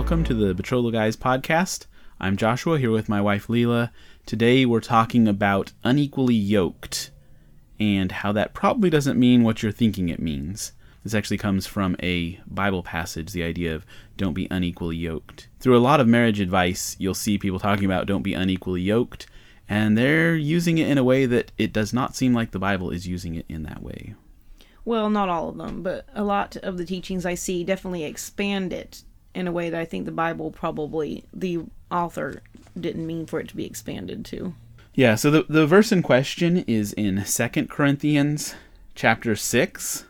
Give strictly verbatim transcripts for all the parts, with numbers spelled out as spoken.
welcome to the Betrothal Guys podcast. I'm Joshua, here with my wife Leela. Today we're talking about unequally yoked and how that probably doesn't mean what you're thinking it means. This actually comes from a Bible passage, the idea of don't be unequally yoked. Through a lot of marriage advice, you'll see people talking about don't be unequally yoked, and they're using it in a way that it does not seem like the Bible is using it in that way. Well, not all of them, but a lot of the teachings I see definitely expand it in a way that I think the Bible probably, the author didn't mean for it to be expanded to. Yeah, so the, the verse in question is in Second Corinthians chapter six,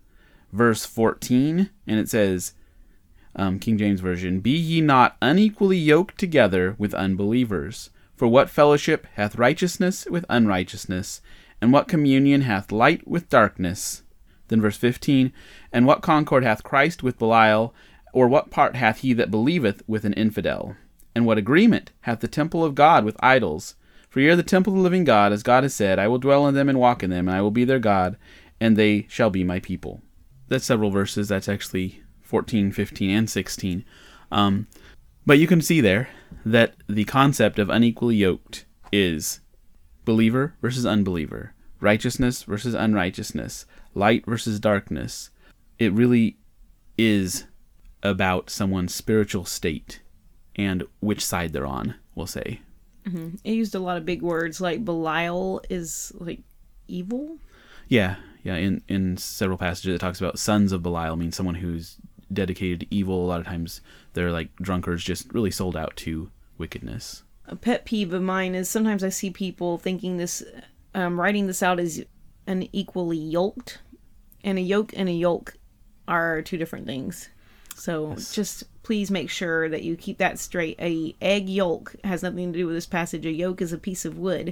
verse fourteen, and it says, um, King James Version, "Be ye not unequally yoked together with unbelievers. For what fellowship hath righteousness with unrighteousness? And what communion hath light with darkness?" Then verse fifteen, "And what concord hath Christ with Belial? Or what part hath he that believeth with an infidel? And what agreement hath the temple of God with idols? For ye are the temple of the living God, as God has said, I will dwell in them and walk in them, and I will be their God, and they shall be my people." That's several verses. That's actually fourteen, fifteen, and sixteen. Um, but you can see there that the concept of unequally yoked is believer versus unbeliever, righteousness versus unrighteousness, light versus darkness. It really is about someone's spiritual state and which side they're on, we'll say. Mm-hmm. It used a lot of big words, like Belial is like evil. Yeah, yeah. In, in several passages it talks about sons of Belial, means someone who's dedicated to evil. A lot of times they're like drunkards, just really sold out to wickedness. A pet peeve of mine is sometimes I see people thinking this, um, writing this out as unequally yoked, and a yoke and a yolk are two different things. So yes. Just please make sure that you keep that straight. A egg yolk has nothing to do with this passage. A yoke is a piece of wood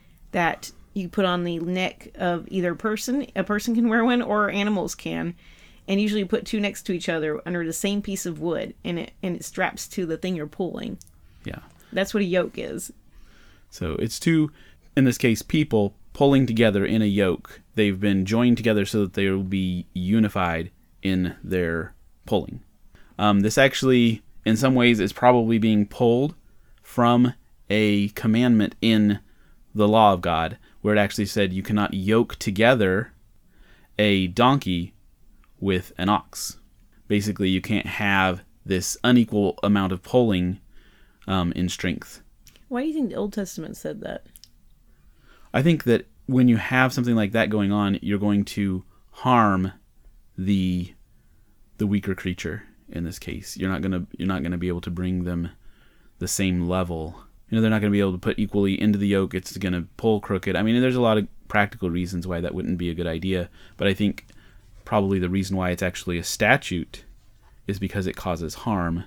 that you put on the neck of either person. A person can wear one, or animals can. And usually you put two next to each other under the same piece of wood, and it and it straps to the thing you're pulling. Yeah. That's what a yoke is. So it's two, in this case, people pulling together in a yoke. They've been joined together so that they will be unified in their pulling. Um, this actually, in some ways, is probably being pulled from a commandment in the law of God, where it actually said you cannot yoke together a donkey with an ox. Basically, you can't have this unequal amount of pulling um, in strength. Why do you think the Old Testament said that? I think that when you have something like that going on, you're going to harm the the weaker creature. In this case, you're not gonna you're not gonna be able to bring them the same level. You know, they're not gonna be able to put equally into the yoke. It's gonna pull crooked. I mean, there's a lot of practical reasons why that wouldn't be a good idea. But I think probably the reason why it's actually a statute is because it causes harm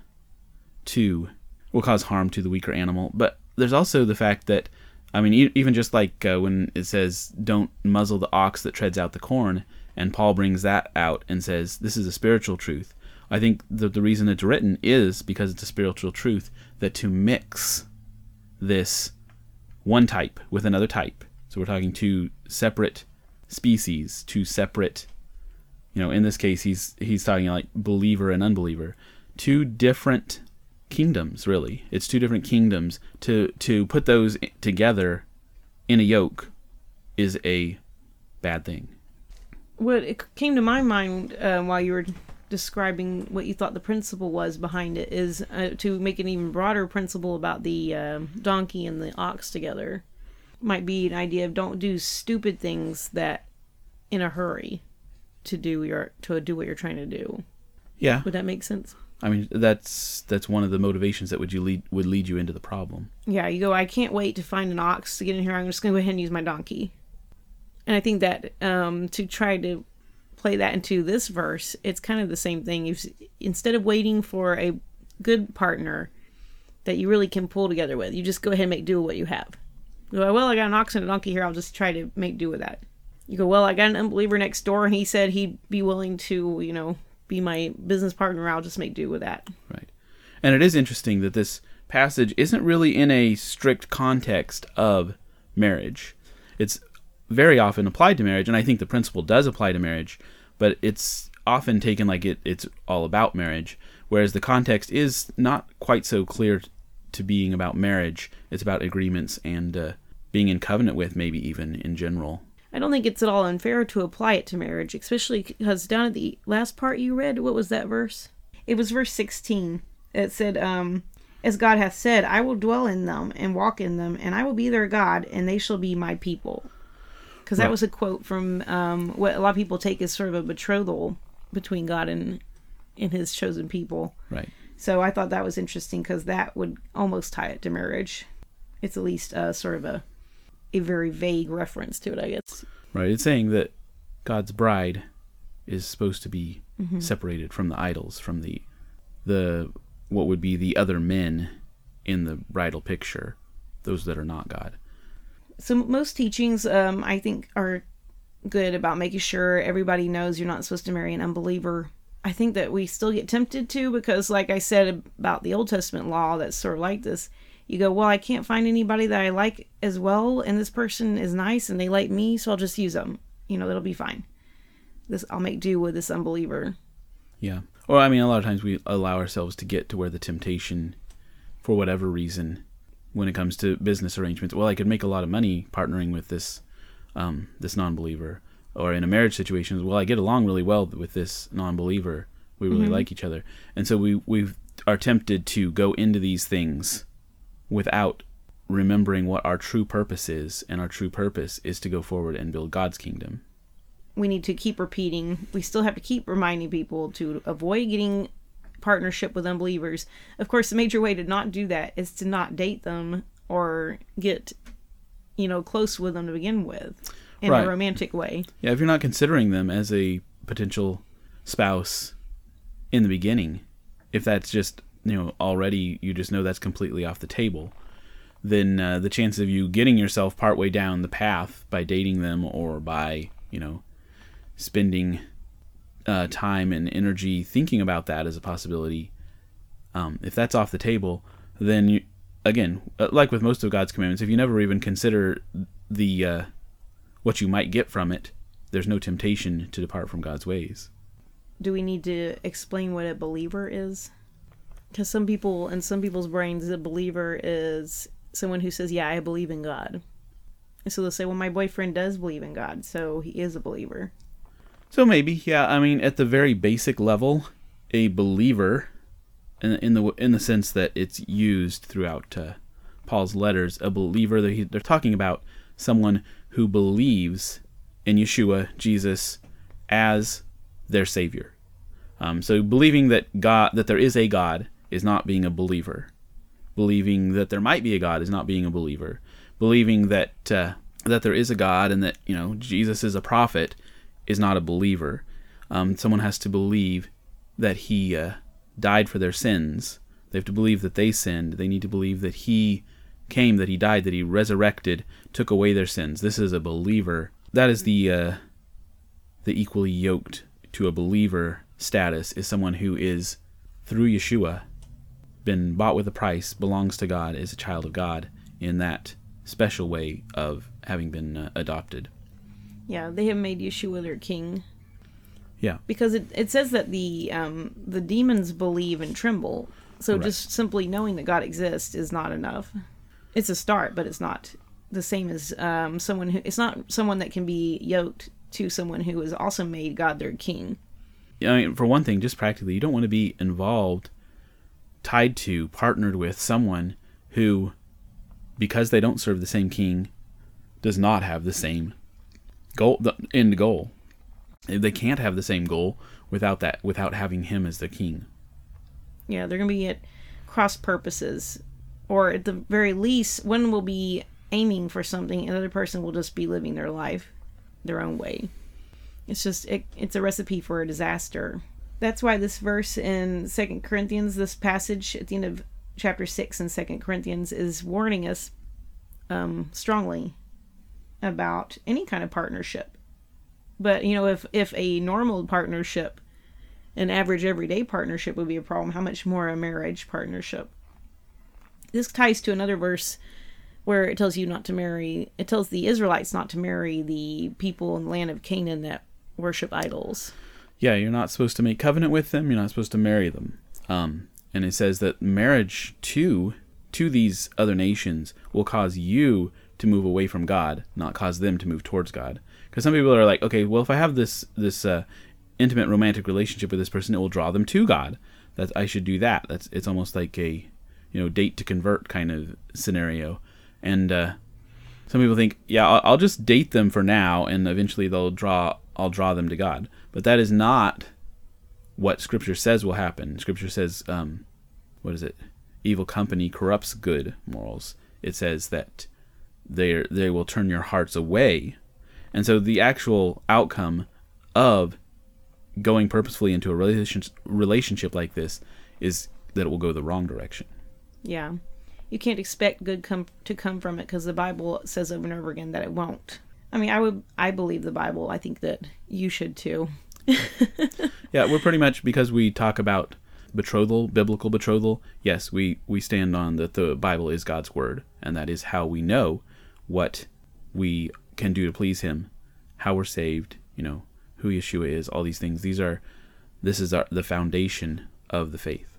to will cause harm to the weaker animal. But there's also the fact that, I mean, e- even just like uh, when it says don't muzzle the ox that treads out the corn, and Paul brings that out and says this is a spiritual truth. I think that the reason it's written is because it's a spiritual truth, that to mix this one type with another type, so we're talking two separate species, two separate, you know, in this case he's he's talking like believer and unbeliever, two different kingdoms, really. It's two different kingdoms. To to put those together in a yoke is a bad thing. What it came to my mind uh, while you were describing what you thought the principle was behind it is uh, to make an even broader principle about the uh, donkey and the ox together. Might be an idea of don't do stupid things that in a hurry to do your to do what you're trying to do. Yeah. Would that make sense? I mean, that's that's one of the motivations that would you lead would lead you into the problem. Yeah, you go, I can't wait to find an ox to get in here. I'm just going to go ahead and use my donkey. And I think that um, to try to play that into this verse, it's kind of the same thing. If instead of waiting for a good partner that you really can pull together with, you just go ahead and make do with what you have. You go, well, I got an ox and a donkey here. I'll just try to make do with that. You go, well, I got an unbeliever next door, and he said he'd be willing to, you know, be my business partner. I'll just make do with that. Right. And it is interesting that this passage isn't really in a strict context of marriage. It's very often applied to marriage, and I think the principle does apply to marriage, but it's often taken like it, it's all about marriage, Whereas the context is not quite so clear to being about marriage. It's about agreements and uh, being in covenant with, maybe even in general. I don't think it's at all unfair to apply it to marriage, especially because down at the last part you read, what was that verse? It was verse sixteen. It said, um, as God hath said, I will dwell in them and walk in them, and I will be their God, and they shall be my people. Because that Right. was a quote from um, what a lot of people take as sort of a betrothal between God and, and his chosen people. Right. So I thought that was interesting because that would almost tie it to marriage. It's at least uh, sort of a a very vague reference to it, I guess. Right. It's saying that God's bride is supposed to be Mm-hmm. separated from the idols, from the the what would be the other men in the bridal picture, those that are not God. So most teachings, um, I think, are good about making sure everybody knows you're not supposed to marry an unbeliever. I think that we still get tempted to because, like I said about the Old Testament law that's sort of like this, you go, well, I can't find anybody that I like as well, and this person is nice, and they like me, so I'll just use them. You know, it'll be fine. This I'll make do with this unbeliever. Yeah. Or, I mean, a lot of times we allow ourselves to get to where the temptation, for whatever reason, when it comes to business arrangements, well, I could make a lot of money partnering with this um, this non-believer. Or in a marriage situation, well, I get along really well with this non-believer. We really Mm-hmm. like each other. And so we we are tempted to go into these things without remembering what our true purpose is. And our true purpose is to go forward and build God's kingdom. We need to keep repeating. We still have to keep reminding people to avoid getting partnership with unbelievers. Of course, the major way to not do that is to not date them or get, you know, close with them to begin with in Right. a romantic way. Yeah, if you're not considering them as a potential spouse in the beginning, if that's just, you know, already you just know that's completely off the table, then uh, the chances of you getting yourself partway down the path by dating them or by, you know, spending uh, time and energy thinking about that as a possibility, um, if that's off the table, then you, again, uh, like with most of God's commandments, if you never even consider the uh, what you might get from it, there's no temptation to depart from God's ways. Do we need to explain what a believer is? Because some people, in some people's brains, a believer is someone who says, yeah, I believe in God. And so they'll say, well, my boyfriend does believe in God, so he is a believer. So maybe, yeah, I mean, at the very basic level, a believer, in, in the in the sense that it's used throughout uh, Paul's letters, a believer, they're, they're talking about someone who believes in Yeshua, Jesus, as their Savior. Um, so believing that God, that there is a God, is not being a believer. Believing that there might be a God is not being a believer. Believing that uh, that there is a God and that, you know, Jesus is a prophet is not a believer. Um, someone has to believe that he uh, died for their sins. They have to believe that they sinned. They need to believe that he came, that he died, that he resurrected, took away their sins. This is a believer. That is the uh, the equally yoked to a believer status, is someone who is, through Yeshua, been bought with a price, belongs to God, is a child of God in that special way of having been uh, adopted. Yeah, they have made Yeshua their king. Yeah. Because it, it says that the um, the demons believe and tremble. So Right. just simply knowing that God exists is not enough. It's a start, but it's not the same as um, someone who... It's not someone that can be yoked to someone who has also made God their king. I mean, for one thing, just practically, you don't want to be involved, tied to, partnered with someone who, because they don't serve the same king, does not have the same goal, the end goal. They can't have the same goal without that, without having him as the king. Yeah, they're going to be at cross purposes. Or at the very least, one will be aiming for something, and the other person will just be living their life their own way. It's just, it, it's a recipe for a disaster. That's why this verse in Second Corinthians, this passage at the end of chapter six in Second Corinthians, is warning us um, strongly about any kind of partnership. But, you know, if, if a normal partnership, an average everyday partnership would be a problem, how much more a marriage partnership? This ties to another verse where it tells you not to marry, it tells the Israelites not to marry the people in the land of Canaan that worship idols. Yeah, you're not supposed to make covenant with them. You're not supposed to marry them. Um, and it says that marriage to to these other nations will cause you to move away from God, not cause them to move towards God. Because some people are like, okay, well, if I have this this uh, intimate romantic relationship with this person, it will draw them to God. That I should do that. That's it's almost like a, you know, date to convert kind of scenario. And uh, some people think, yeah, I'll, I'll just date them for now, and eventually they'll draw. I'll draw them to God. But that is not what Scripture says will happen. Scripture says, um, what is it? Evil company corrupts good morals. It says that they they will turn your hearts away. And so the actual outcome of going purposefully into a relationship relationship like this is that it will go the wrong direction. Yeah. You can't expect good come to come from it, because the Bible says over and over again that it won't. I mean, I would I believe the Bible. I think that you should too. Yeah, we're pretty much, because we talk about betrothal, biblical betrothal, yes, we, we stand on that the Bible is God's word, and that is how we know what we can do to please him, how we're saved, you know, who Yeshua is, all these things. These are, this is our, the foundation of the faith.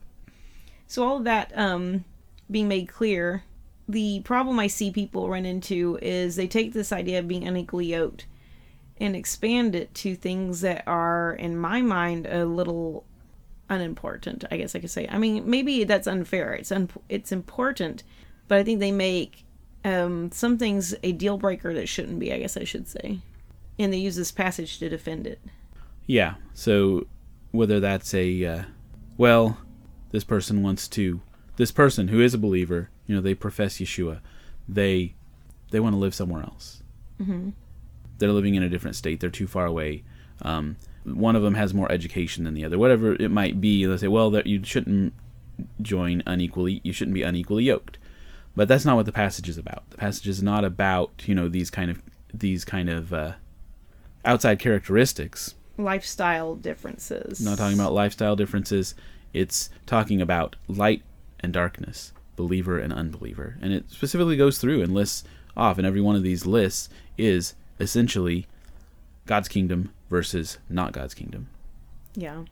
So all of that um, being made clear, the problem I see people run into is they take this idea of being unequally yoked and expand it to things that are, in my mind, a little unimportant, I guess I could say. I mean, maybe that's unfair. It's un- it's important, but I think they make um, some things a deal breaker that shouldn't be, I guess I should say. And they use this passage to defend it. Yeah, so whether that's a, uh, well, this person wants to, this person who is a believer, you know, they profess Yeshua, they they want to live somewhere else. Mm-hmm. They're living in a different state. They're too far away. Um, one of them has more education than the other. Whatever it might be, they'll say, well, that you shouldn't join unequally. You shouldn't be unequally yoked. But that's not what the passage is about. The passage is not about, you know, these kind of these kind of uh, outside characteristics. Lifestyle differences. Not talking about lifestyle differences. It's talking about light and darkness, believer and unbeliever. And it specifically goes through and lists off, and every one of these lists is essentially God's kingdom versus not God's kingdom. Yeah.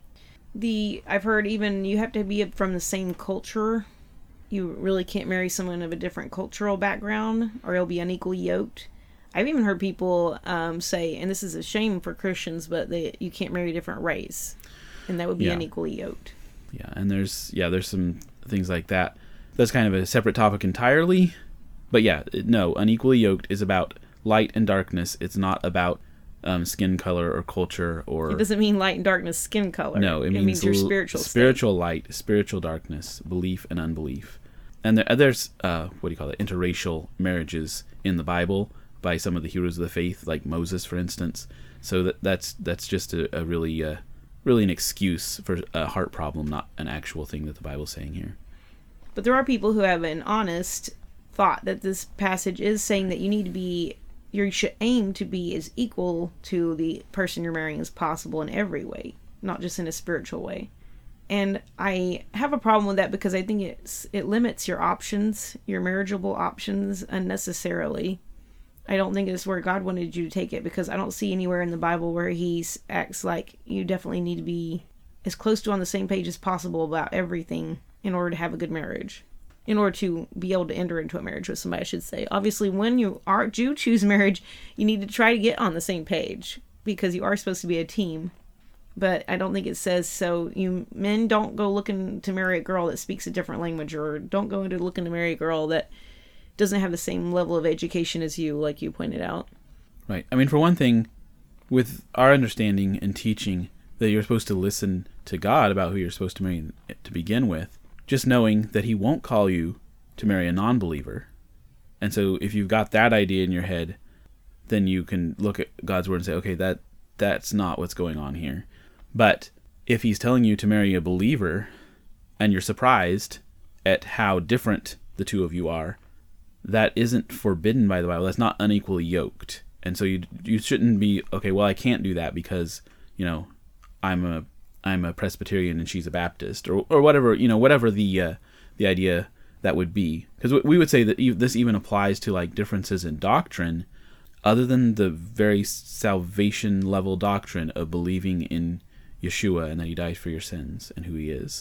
The I've heard even you have to be from the same culture. You really can't marry someone of a different cultural background, or you'll be unequally yoked. I've even heard people um, say, and this is a shame for Christians, but they, you can't marry a different race, and that would be yeah. unequally yoked. Yeah, and there's yeah, there's some things like that. That's kind of a separate topic entirely. But yeah, no, unequally yoked is about light and darkness. It's not about um, skin color or culture or. It doesn't mean light and darkness, skin color. No, it, it means, means your spiritual spiritual state. light, spiritual darkness, belief and unbelief. And there, there's uh, what do you call it? Interracial marriages in the Bible by some of the heroes of the faith, like Moses, for instance. So that that's that's just a, a really uh, really an excuse for a heart problem, not an actual thing that the Bible's saying here. But there are people who have an honest thought that this passage is saying that you need to be, you should aim to be as equal to the person you're marrying as possible in every way, not just in a spiritual way. And I have a problem with that because I think it's it limits your options, your marriageable options, unnecessarily. I don't think it's where God wanted you to take it, because I don't see anywhere in the Bible where he acts like you definitely need to be as close to on the same page as possible about everything in order to have a good marriage. In order to be able to enter into a marriage with somebody, I should say. Obviously, when you are do choose marriage, you need to try to get on the same page, because you are supposed to be a team. But I don't think it says so. You men don't go looking to marry a girl that speaks a different language, or don't go into looking to marry a girl that doesn't have the same level of education as you, like you pointed out. Right. I mean, for one thing, with our understanding and teaching that you're supposed to listen to God about who you're supposed to marry to begin with, just knowing that he won't call you to marry a non-believer. And so if you've got that idea in your head, then you can look at God's word and say, okay, that that's not what's going on here. But if he's telling you to marry a believer and you're surprised at how different the two of you are, that isn't forbidden by the Bible. That's not unequally yoked. And so you you shouldn't be, okay, well, I can't do that because, you know, I'm a I'm a Presbyterian and she's a Baptist, or or whatever, you know, whatever the uh, the idea that would be. Because we would say that this even applies to like differences in doctrine, other than the very salvation level doctrine of believing in Yeshua and that he died for your sins and who he is.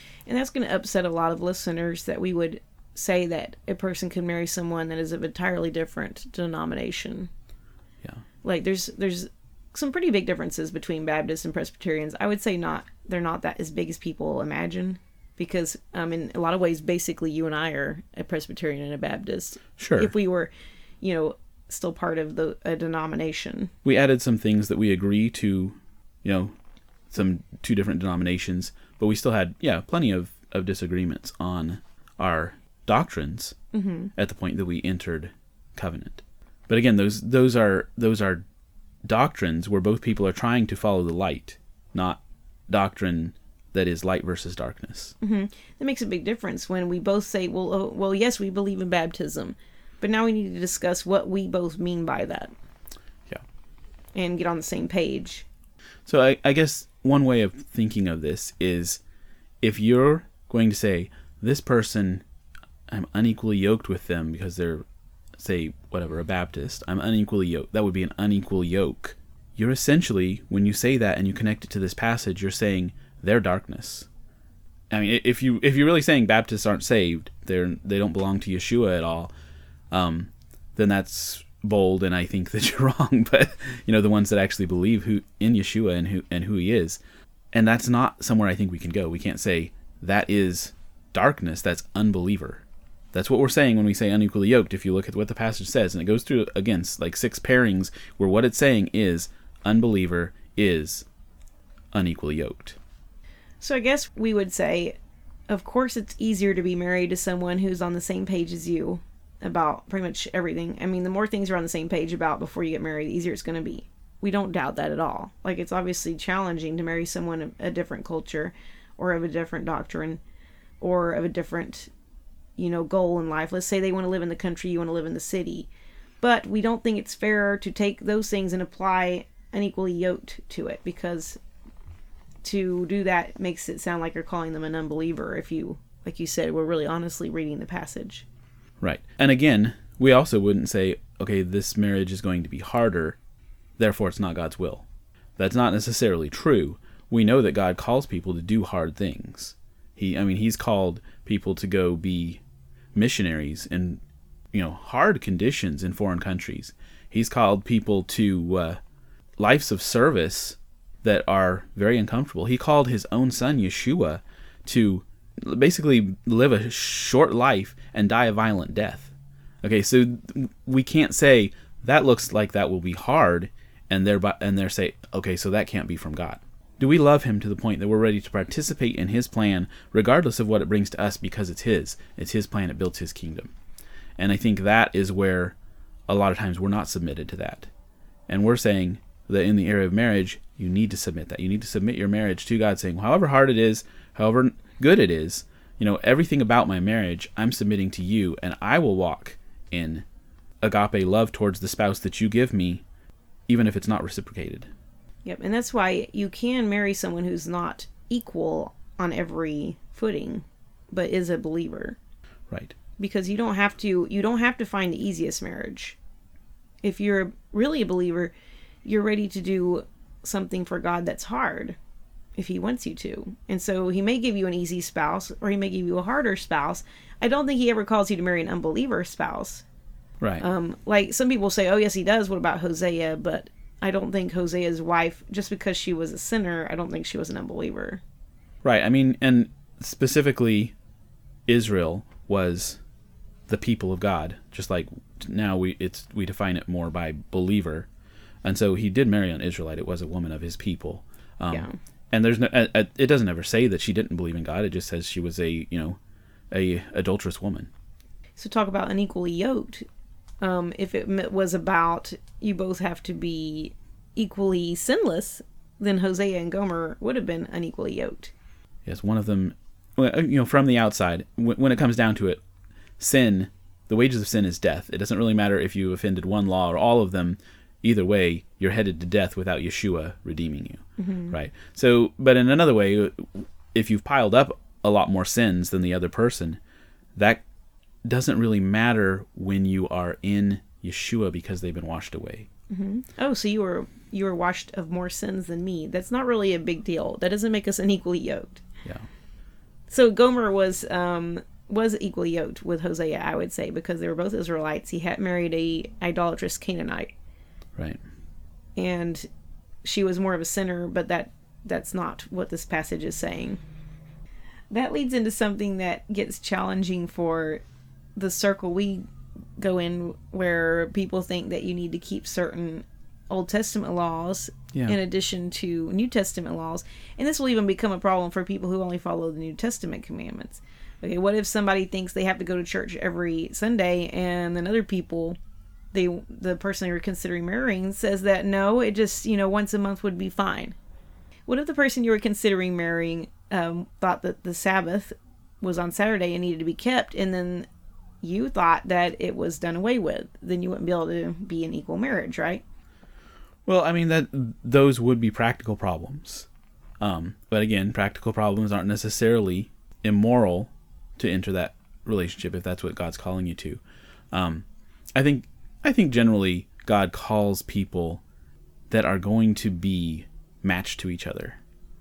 And that's going to upset a lot of listeners that we would say that a person can marry someone that is of entirely different denomination. Yeah. Like there's there's some pretty big differences between Baptists and Presbyterians. I would say not they're not that as big as people imagine, because um, in a lot of ways, basically you and I are a Presbyterian and a Baptist. Sure. If we were, you know, still part of the a denomination. We added some things that we agree to, you know, some two different denominations, but we still had, yeah, plenty of, of disagreements on our doctrines mm-hmm. at the point that we entered covenant. But again, those those are those are doctrines where both people are trying to follow the light, not doctrine that is light versus darkness. Mm-hmm. That makes a big difference when we both say, well, oh, well, yes, we believe in baptism, but now we need to discuss what we both mean by that. Yeah. And get on the same page. So I, I guess one way of thinking of this is if you're going to say, this person, I'm unequally yoked with them because they're, say, whatever, a Baptist, I'm unequally yoked. That would be an unequal yoke. You're essentially, when you say that and you connect it to this passage, you're saying they're darkness. I mean, if you if you're really saying Baptists aren't saved, they're they don't belong to Yeshua at all, um, then that's bold, and I think that you're wrong. But you know, the ones that actually believe who in Yeshua and who and who He is, and that's not somewhere I think we can go. We can't say that is darkness. That's unbeliever. That's what we're saying when we say unequally yoked. If you look at what the passage says, and it goes through again like six pairings, where what it's saying is unbeliever is unequally yoked. So I guess we would say, of course, it's easier to be married to someone who's on the same page as you about pretty much everything. I mean, the more things you're on the same page about before you get married, the easier it's going to be. We don't doubt that at all. Like, it's obviously challenging to marry someone of a different culture or of a different doctrine or of a different, you know, goal in life. Let's say they want to live in the country, you want to live in the city. But we don't think it's fair to take those things and apply unequally yoked to it, because to do that makes it sound like you're calling them an unbeliever if you, like you said, we're really honestly reading the passage. Right. And again, we also wouldn't say, okay, this marriage is going to be harder, therefore it's not God's will. That's not necessarily true. We know that God calls people to do hard things. He, I mean, He's called people to go be missionaries in, you know, hard conditions in foreign countries. He's called people to uh, lives of service that are very uncomfortable. He called His own Son, Yeshua, to basically live a short life and die a violent death. Okay, so we can't say that looks like that will be hard, and thereby and they're say, okay, so that can't be from God. Do we love Him to the point that we're ready to participate in His plan, regardless of what it brings to us, because it's His? It's His plan. It builds His kingdom. And I think that is where a lot of times we're not submitted to that. And we're saying that in the area of marriage, you need to submit that. You need to submit your marriage to God, saying, however hard it is, however good it is, you know, everything about my marriage, I'm submitting to you, and I will walk in agape love towards the spouse that you give me, even if it's not reciprocated. Yep, and that's why you can marry someone who's not equal on every footing, but is a believer. Right. Because you don't have to you don't have to find the easiest marriage. If you're really a believer, you're ready to do something for God that's hard if He wants you to. And so He may give you an easy spouse, or He may give you a harder spouse. I don't think He ever calls you to marry an unbeliever spouse. Right. Um, like some people say, oh yes, He does. What about Hosea? But I don't think Hosea's wife, just because she was a sinner, I don't think she was an unbeliever. Right. I mean, and specifically, Israel was the people of God. Just like now we it's we define it more by believer. And so He did marry an Israelite. It was a woman of His people. Um, yeah. And there's no, it doesn't ever say that she didn't believe in God. It just says she was a, you know, a adulterous woman. So talk about unequally yoked. Um, if it was about you both have to be equally sinless, then Hosea and Gomer would have been unequally yoked. Yes, one of them, you know, from the outside, when it comes down to it, sin, the wages of sin is death. It doesn't really matter if you offended one law or all of them. Either way, you're headed to death without Yeshua redeeming you, mm-hmm. right? So, but in another way, if you've piled up a lot more sins than the other person, that doesn't really matter when you are in Yeshua because they've been washed away. Mm-hmm. Oh, so you were you were washed of more sins than me. That's not really a big deal. That doesn't make us unequally yoked. Yeah. So Gomer was um, was equally yoked with Hosea, I would say, because they were both Israelites. He had married a idolatrous Canaanite. Right. And she was more of a sinner, but that that's not what this passage is saying. That leads into something that gets challenging for the circle we go in, where people think that you need to keep certain Old Testament laws yeah. in addition to New Testament laws. And this will even become a problem for people who only follow the New Testament commandments. Okay, what if somebody thinks they have to go to church every Sunday, and then other people, they the person you're considering marrying says that no, it just, you know, once a month would be fine. What if the person you were considering marrying um, thought that the Sabbath was on Saturday and needed to be kept, and then you thought that it was done away with? Then you wouldn't be able to be an equal marriage, right? Well, I mean, that those would be practical problems. Um, but again, practical problems aren't necessarily immoral to enter that relationship if that's what God's calling you to. Um, I think I think generally God calls people that are going to be matched to each other.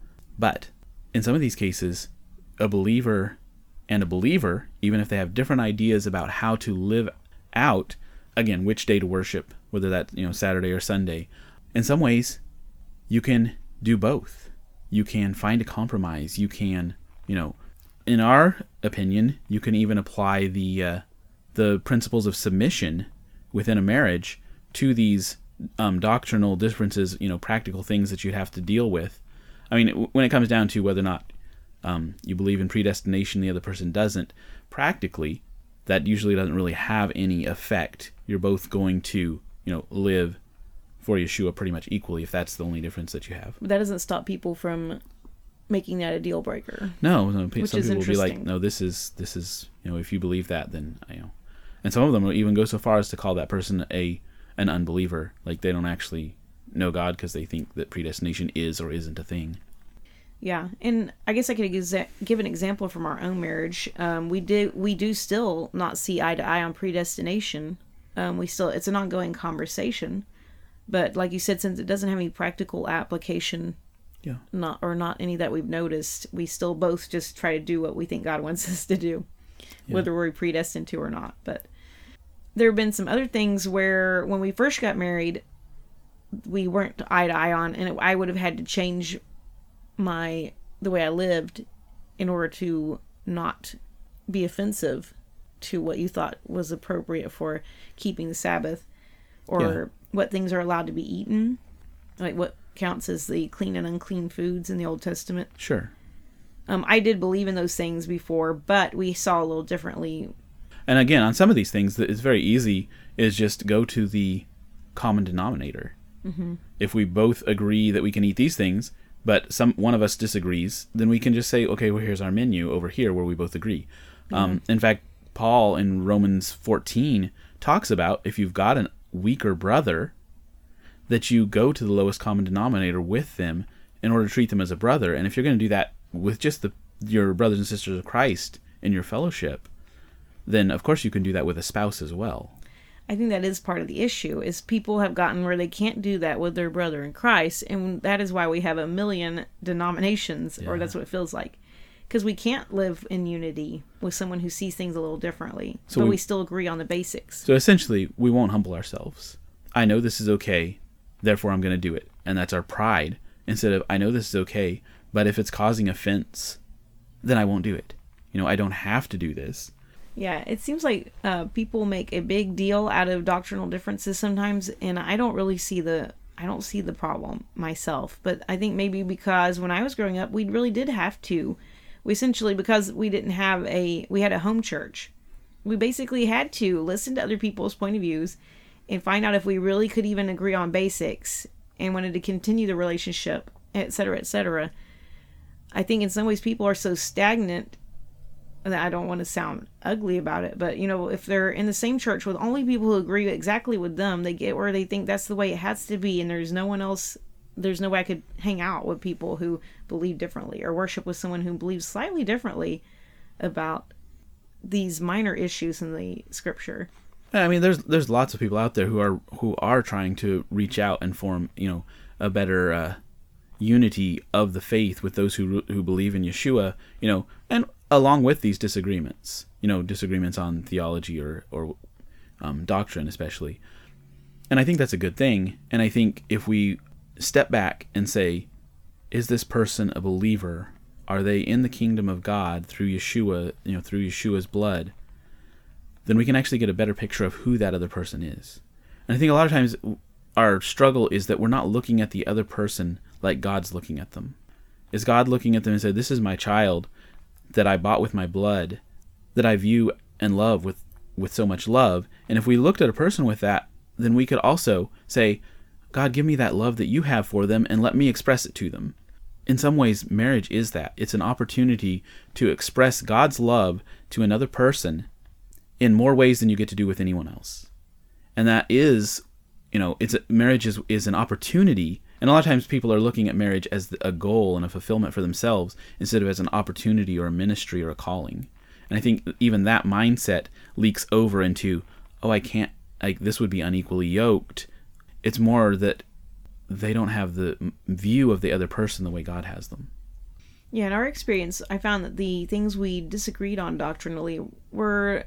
But in some of these cases, a believer and a believer, even if they have different ideas about how to live out, again, which day to worship, whether that's, you know, Saturday or Sunday, in some ways, you can do both. You can find a compromise. You can, you know, in our opinion, you can even apply the uh, the principles of submission within a marriage to these um, doctrinal differences, you know, practical things that you have to deal with. I mean, when it comes down to whether or not um, you believe in predestination, the other person doesn't, practically, that usually doesn't really have any effect. You're both going to, you know, live for Yeshua pretty much equally, if that's the only difference that you have. But that doesn't stop people from making that a deal breaker. No, no. Some people will be like, no, this is this is you know, if you believe that, then you know. And some of them will even go so far as to call that person a an unbeliever, like they don't actually know God because they think that predestination is or isn't a thing. Yeah, and I guess I could exa- give an example from our own marriage. Um, we did we do still not see eye to eye on predestination. Um, we still it's an ongoing conversation. But like you said, since it doesn't have any practical application, yeah, not or not any that we've noticed, we still both just try to do what we think God wants us to do, yeah. whether we're predestined to or not. But there have been some other things where when we first got married, we weren't eye to eye on, and it, I would have had to change my the way I lived in order to not be offensive to what you thought was appropriate for keeping the Sabbath, or yeah. what things are allowed to be eaten, like what counts as the clean and unclean foods in the Old Testament. Sure. Um, I did believe in those things before, but we saw a little differently. And again, on some of these things, it's very easy, is just go to the common denominator. Mm-hmm. If we both agree that we can eat these things, but some one of us disagrees, then we can just say, okay, well, here's our menu over here where we both agree. Mm-hmm. Um, in fact, Paul in Romans fourteen talks about if you've got an weaker brother, that you go to the lowest common denominator with them in order to treat them as a brother. And if you're going to do that with just the your brothers and sisters of Christ in your fellowship, then of course you can do that with a spouse as well. I think that is part of the issue, is people have gotten where they can't do that with their brother in Christ, and that is why we have a million denominations, yeah. or that's what it feels like. Because we can't live in unity with someone who sees things a little differently, so but we, we still agree on the basics. So essentially, we won't humble ourselves. I know this is okay, therefore I'm going to do it. And that's our pride. Instead of, I know this is okay, but if it's causing offense, then I won't do it. You know, I don't have to do this. Yeah, it seems like uh, people make a big deal out of doctrinal differences sometimes, and I don't really see the I don't see the problem myself. But I think maybe because when I was growing up, we really did have to. We essentially, because we didn't have a, we had a home church. We basically had to listen to other people's point of views and find out if we really could even agree on basics and wanted to continue the relationship, et cetera, et cetera. I think in some ways people are so stagnant, and I don't want to sound ugly about it, but, you know, if they're in the same church with only people who agree exactly with them, they get where they think that's the way it has to be, and there's no one else, there's no way I could hang out with people who believe differently or worship with someone who believes slightly differently about these minor issues in the scripture. I mean, there's there's lots of people out there who are who are trying to reach out and form, you know, a better uh, unity of the faith with those who who believe in Yeshua, you know, and along with these disagreements, you know, disagreements on theology or, or um, doctrine especially. And I think that's a good thing. And I think if we step back and say, is this person a believer? Are they in the kingdom of God through Yeshua, you know, through Yeshua's blood? Then we can actually get a better picture of who that other person is. And I think a lot of times our struggle is that we're not looking at the other person like God's looking at them. Is God looking at them and say, this is my child that I bought with my blood, that I view and love with, with so much love? And if we looked at a person with that, then we could also say, God, give me that love that you have for them and let me express it to them. In some ways, marriage is that. It's an opportunity to express God's love to another person in more ways than you get to do with anyone else. And that is, you know, it's a, marriage is, is an opportunity. And a lot of times people are looking at marriage as a goal and a fulfillment for themselves instead of as an opportunity or a ministry or a calling. And I think even that mindset leaks over into, oh, I can't, like, this would be unequally yoked. It's more that they don't have the view of the other person the way God has them. Yeah, in our experience, I found that the things we disagreed on doctrinally were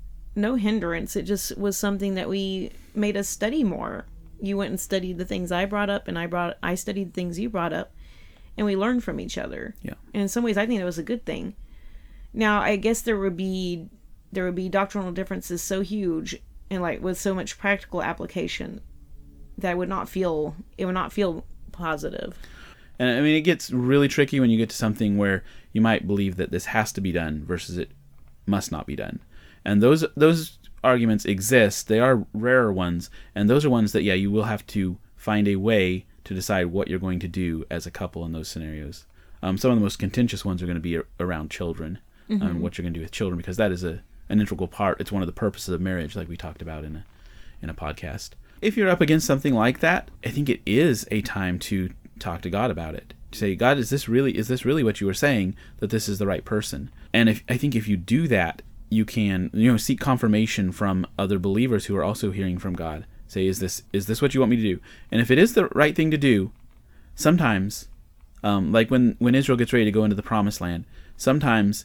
no hindrance. It just was something that we made us study more. You went and studied the things I brought up, and I brought I studied the things you brought up, and we learned from each other. Yeah. And in some ways, I think that was a good thing. Now, I guess there would be there would be doctrinal differences so huge and like with so much practical application that I would not feel it would not feel positive. And I mean, it gets really tricky when you get to something where you might believe that this has to be done versus it must not be done. And those those arguments exist. They are rarer ones, and those are ones that, yeah, you will have to find a way to decide what you're going to do as a couple in those scenarios. Um, some of the most contentious ones are going to be around children, mm-hmm. um, what you're going to do with children, because that is a an integral part. It's one of the purposes of marriage, like we talked about in a in a podcast. If you're up against something like that, I think it is a time to talk to God about it. To say, God, is this really is this really what you were saying, that this is the right person? And if I think if you do that, you can, you know, seek confirmation from other believers who are also hearing from God. Say, is this is this what you want me to do? And if it is the right thing to do, sometimes, um, like when, when Israel gets ready to go into the promised land, sometimes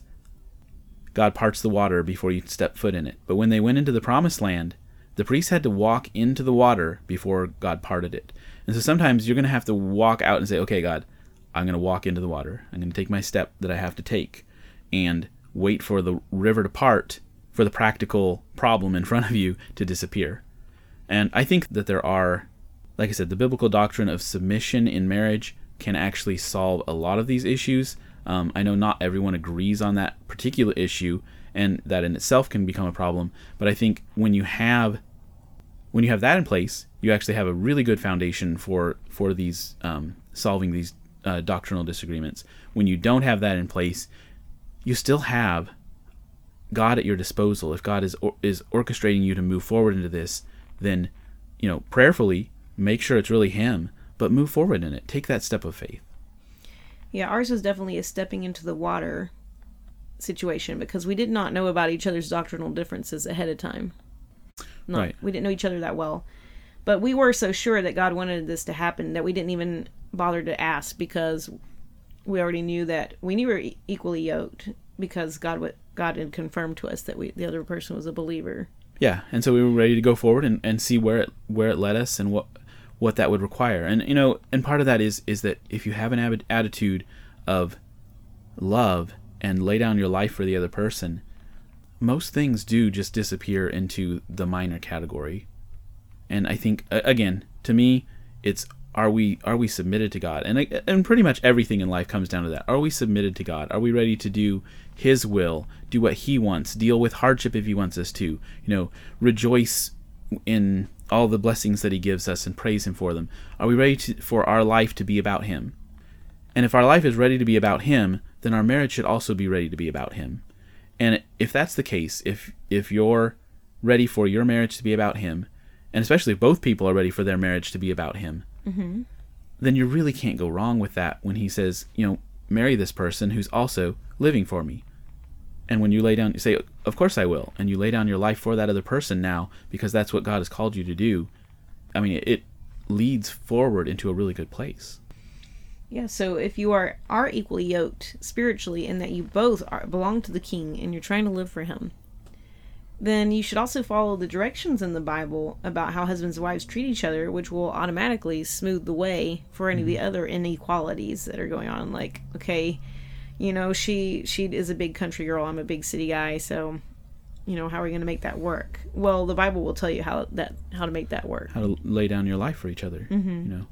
God parts the water before you step foot in it. But when they went into the promised land, the priests had to walk into the water before God parted it. And so sometimes you're going to have to walk out and say, okay, God, I'm going to walk into the water. I'm going to take my step that I have to take and wait for the river to part, for the practical problem in front of you to disappear. And I think that there are, like I said, the biblical doctrine of submission in marriage can actually solve a lot of these issues. Um, I know not everyone agrees on that particular issue, and that in itself can become a problem. But I think when you have when you have that in place, you actually have a really good foundation for for these um, solving these uh, doctrinal disagreements. When you don't have that in place, you still have God at your disposal. If God is or, is orchestrating you to move forward into this, then, you know, prayerfully make sure it's really Him, but move forward in it. Take that step of faith. Yeah, ours was definitely a stepping into the water situation because we did not know about each other's doctrinal differences ahead of time. Not, right. We didn't know each other that well. But we were so sure that God wanted this to happen that we didn't even bother to ask because we already knew that we knew we were equally yoked because God w- God had confirmed to us that we the other person was a believer. Yeah, and so we were ready to go forward and, and see where it where it led us and what what that would require. And you know, and part of that is is that if you have an ab- attitude of love and lay down your life for the other person, most things do just disappear into the minor category. And I think, again, to me, it's are we are we submitted to God? And and pretty much everything in life comes down to that. Are we submitted to God? Are we ready to do His will, do what He wants, deal with hardship if He wants us to, you know, rejoice in all the blessings that He gives us and praise Him for them? Are we ready to, for our life to be about Him? And if our life is ready to be about Him, then our marriage should also be ready to be about Him. And if that's the case, if if you're ready for your marriage to be about Him, and especially if both people are ready for their marriage to be about Him, mm-hmm. then you really can't go wrong with that when He says, you know, marry this person who's also living for me. And when you lay down, you say, of course I will. And you lay down your life for that other person now because that's what God has called you to do. I mean, it, it leads forward into a really good place. Yeah, so if you are are equally yoked spiritually in that you both are, belong to the King and you're trying to live for him, then you should also follow the directions in the Bible about how husbands and wives treat each other, which will automatically smooth the way for any mm-hmm. of the other inequalities that are going on. Like, okay, you know, she she is a big country girl, I'm a big city guy, so, you know, how are we going to make that work? Well, the Bible will tell you how that how to make that work. How to lay down your life for each other, mm-hmm. you know.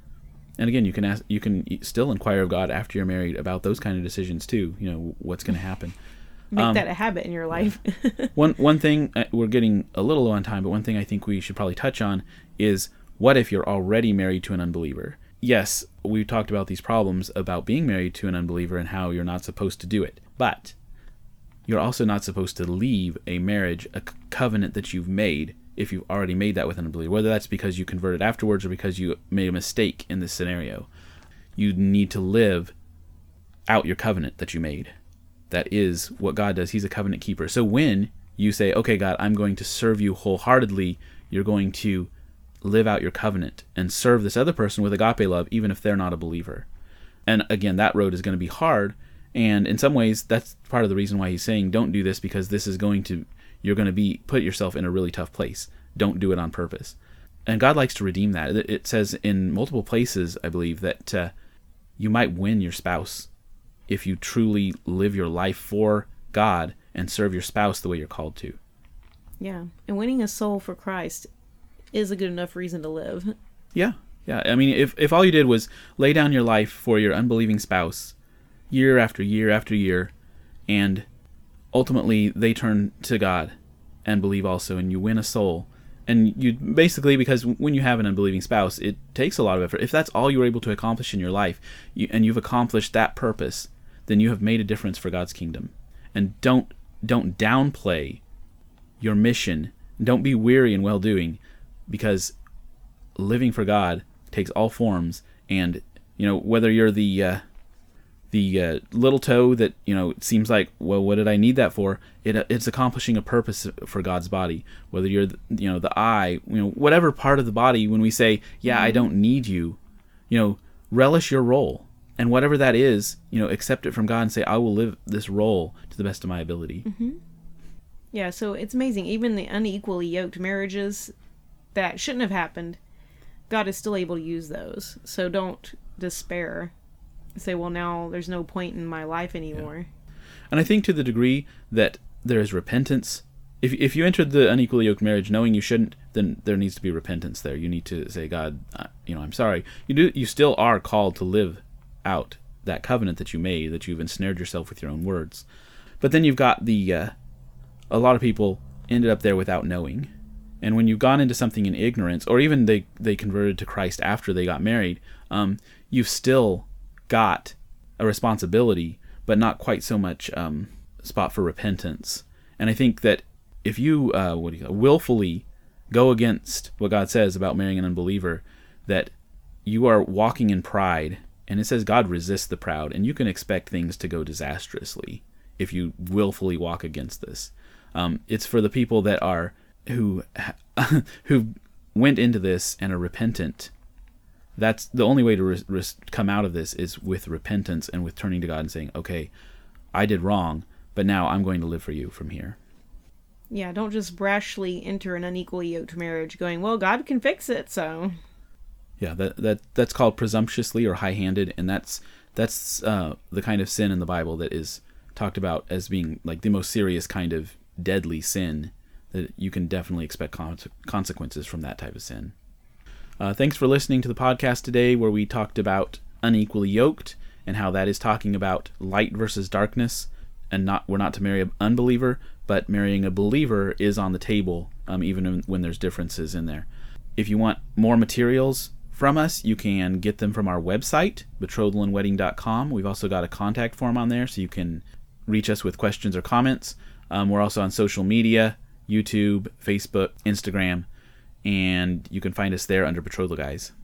And again, you can ask, you can still inquire of God after you're married about those kind of decisions too. You know, what's going to happen. Make um, that a habit in your life. one one thing, uh, we're getting a little low on time, but one thing I think we should probably touch on is, what if you're already married to an unbeliever? Yes, we talked about these problems about being married to an unbeliever and how you're not supposed to do it. But you're also not supposed to leave a marriage, a covenant that you've made, if you've already made that with an unbeliever, whether that's because you converted afterwards or because you made a mistake in this scenario. You need to live out your covenant that you made. That is what God does. He's a covenant keeper. So when you say, okay, God, I'm going to serve you wholeheartedly, you're going to live out your covenant and serve this other person with agape love, even if they're not a believer. And again, that road is going to be hard. And in some ways, that's part of the reason why he's saying, don't do this, because this is going to, you're going to be, put yourself in a really tough place. Don't do it on purpose. And God likes to redeem that. It says in multiple places, I believe, that uh, you might win your spouse if you truly live your life for God and serve your spouse the way you're called to. Yeah. And winning a soul for Christ is a good enough reason to live. Yeah. Yeah. I mean, if, if all you did was lay down your life for your unbelieving spouse year after year after year, and ultimately they turn to God and believe also, and you win a soul, and you basically, because when you have an unbelieving spouse, it takes a lot of effort. If that's all you were able to accomplish in your life, you, and you've accomplished that purpose, then you have made a difference for God's kingdom. And don't don't downplay your mission. Don't be weary in well-doing, because living for God takes all forms. And you know, whether you're the uh, the uh, little toe that, you know, it seems like, well, what did I need that for? It it's accomplishing a purpose for God's body. Whether you're the, you know, the eye, you know, whatever part of the body, when we say, yeah, mm-hmm. I don't need you, you know, relish your role. And whatever that is, you know, accept it from God and say, I will live this role to the best of my ability. Mm-hmm. Yeah, so it's amazing. Even the unequally yoked marriages that shouldn't have happened, God is still able to use those. So don't despair. Say, well, now there's no point in my life anymore. Yeah. And I think to the degree that there is repentance, if if you entered the unequally yoked marriage knowing you shouldn't, then there needs to be repentance there. You need to say, God, uh, you know, I'm sorry. You do. You still are called to live out that covenant that you made, that you've ensnared yourself with your own words. But then you've got the, uh, a lot of people ended up there without knowing. And when you've gone into something in ignorance, or even they, they converted to Christ after they got married, um, you've still got a responsibility, but not quite so much um, spot for repentance. And I think that if you, uh, what do you call, willfully go against what God says about marrying an unbeliever, that you are walking in pride. And it says God resists the proud, and you can expect things to go disastrously if you willfully walk against this. Um, it's for the people that are who who went into this and are repentant. That's the only way to re- re- come out of this, is with repentance and with turning to God and saying, okay, I did wrong, but now I'm going to live for you from here. Yeah, don't just brashly enter an unequally yoked marriage going, well, God can fix it, so... Yeah, that that that's called presumptuously or high-handed, and that's that's uh, the kind of sin in the Bible that is talked about as being like the most serious kind of deadly sin, that you can definitely expect con- consequences from that type of sin. Uh, thanks for listening to the podcast today, where we talked about unequally yoked and how that is talking about light versus darkness, and not we're not to marry an unbeliever, but marrying a believer is on the table, um, even when there's differences in there. If you want more materials from us, you can get them from our website, betrothal and wedding dot com. We've also got a contact form on there, so you can reach us with questions or comments. Um, we're also on social media, YouTube, Facebook, Instagram, and you can find us there under Betrothal Guys.